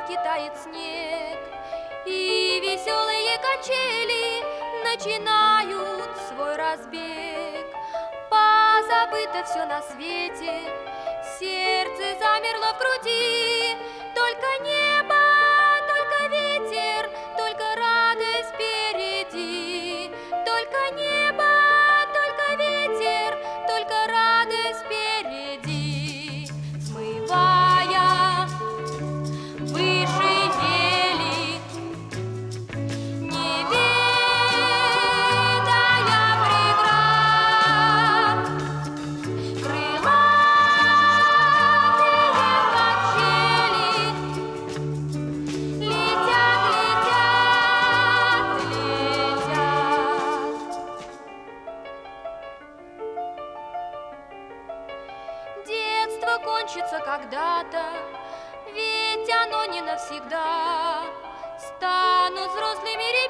реки тает снег, и веселые качели начинают свой разбег. Позабыто все на свете, сердце замерло в груди, только небо, только ветер, только радость впереди. Только небо, только ветер, только радость впереди. Смывая выше ели, не ведая преград, крылатые качели летят, летят, летят. Детство кончится когда-то, ведь оно не навсегда. Станут взрослыми ребятами